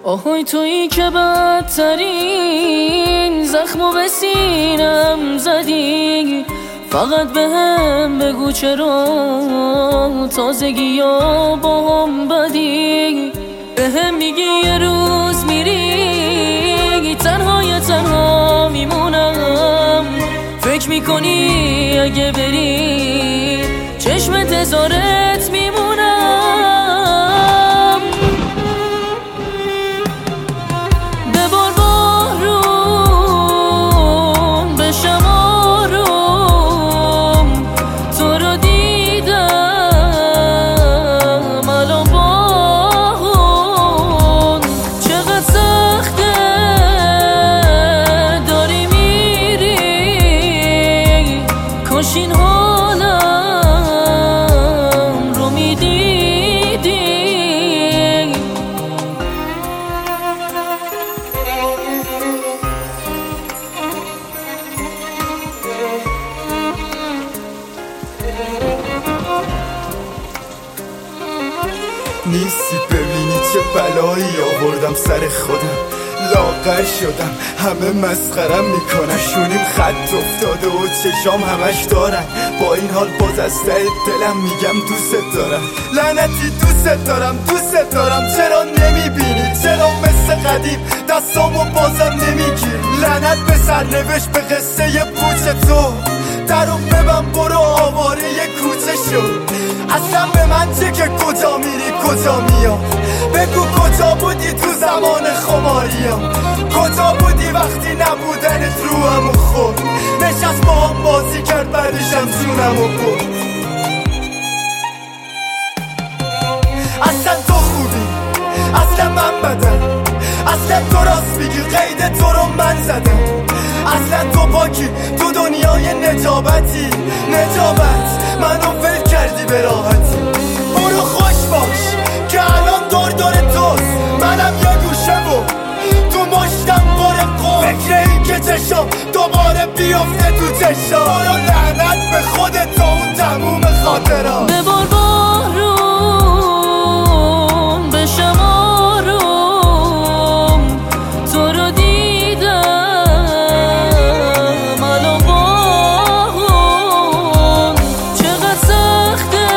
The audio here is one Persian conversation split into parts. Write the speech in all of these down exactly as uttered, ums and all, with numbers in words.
آهای تویی که بدترین زخمو به سینم زدی، فقط به هم بگو چرا تازگی یا با هم بدی. به هم میگی یه روز میری تنهای تنها میمونم، فکر میکنی اگه بری چشم تزارت میمونم. ببار بارون بشم آروم، تو رو دیدم الان باهون. چقدر سخته داری میری، کاش این حالم رو میدیدی. نیستی ببینی چه بلایی آوردم سر خودم، لاغر شدم همه مسخرم میکنن، شونیم خط افتاده و چشام همش دارن. با این حال باز از ته دلم میگم دوست دارم. لعنتی دوست دارم دوست دارم، چرا نمیبینی؟ چرا مثل قدیم دستامو بازم نمیگیری؟ لعنت به سرنوشت به قصه پوچ تو، درو ببن برو آواره یه کوچه شد. اصلا به من چه که کجا میری کجا میاد؟ بگو کجا بودی تو زمان خماریم؟ کجا بودی وقتی نبودنت روحمو خورد؟ نشست با هم بازی کرد بعدشم جونمو برد. اصلا تو خوبی اصلا من بدم، اصلا تو راست میگی قید تو رو من زدم. اصلا تو پاکی تو دنیای نجابتی، نجابت منو ول کردی به راحتی. برو خوش باش که الان دور دور توست، منم یه گوشه و تو مشتم باره قول. فکر این که چشم دوباره بیافته تو چشم، برو لعنت به خودت و اون تموم خاطرات. ببار بارون بشم آروم، تو رو دیدم الان باهون. چقدر سخته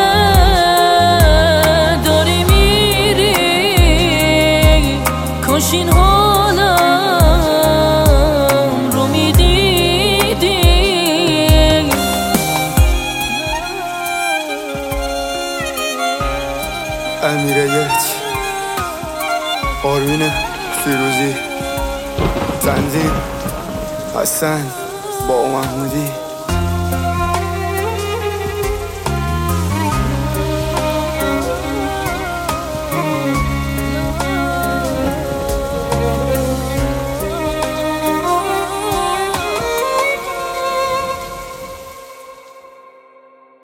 داری میری، کاش این حالم رو میدیدی. امیره یچ، آرمین فیروزی، تنظیم حسن با محمودی.